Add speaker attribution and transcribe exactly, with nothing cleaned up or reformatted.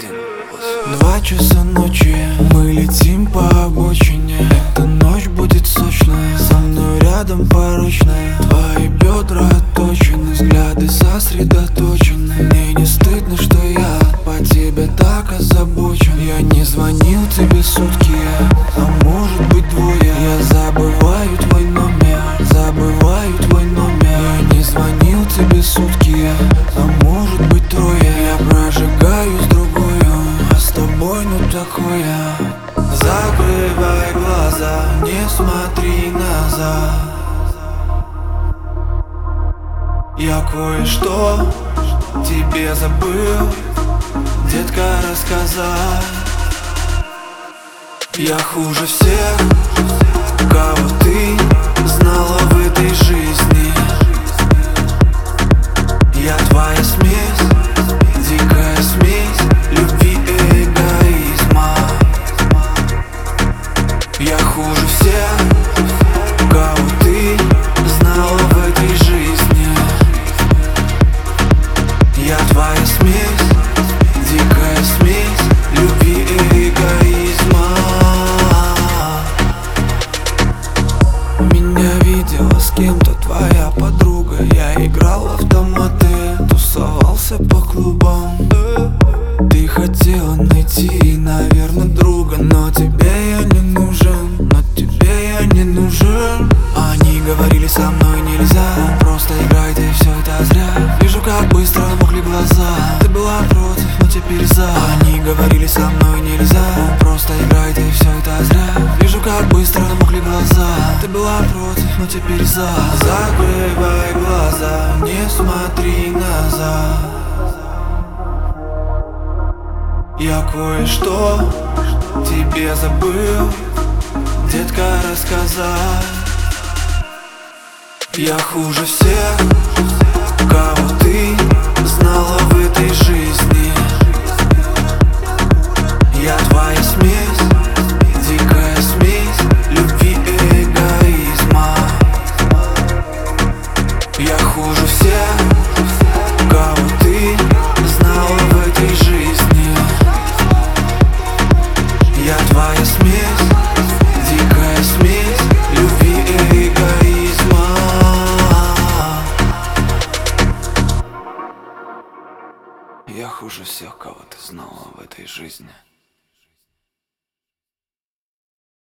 Speaker 1: один. Два часа ночи, мы летим по обочине. Эта ночь будет сочная, со мной рядом порочная. Твои бедра отточены, взгляды сосредоточены. Мне не стыдно, что я по тебе так озабочен. Я не звонил тебе сутки, а может быть двое. Я забываю твой номер, забываю твой номер. Я не звонил тебе сутки, а может быть трое. Я прожигаю с другою, а с тобой ну такое. Закрывай глаза, не смотри назад. Я кое-что тебе забыл, детка, рассказать. Я хуже всех, кого ты знала в этой жизни. Я твоя смесь, дикая смесь любви и эгоизма. Я хуже всех, кого ты знала в этой жизни. Я твоя смесь, дикая смесь любви и эгоизма. Меня видела с кем-то твоя подруга. Я играл в автоматы, тусовался по клубам. Ты хотела найти, наверное, друга, но тебе я не нужен, но тебе я не нужен. Они говорили, со мной нельзя, просто играй, ты все это зря. Вижу, как быстро мокли глаза. Ты была против, но теперь за. Они говорили, со мной нельзя, просто играй, ты все это зря. Вижу, как быстро мокли глаза. Ты была против, но теперь за. Закрывай глаза, не смотри назад. Я кое-что тебе забыл, детка, рассказать. Я хуже всех, кого ты знала в этой жизни. Я твоя смесь, дикая смесь любви и эгоизма. Я хуже всех, кого ты знала в этой жизни. Я твоя смесь, дикая смесь любви и эгоизма. Я хуже всех, кого ты знала в этой жизни.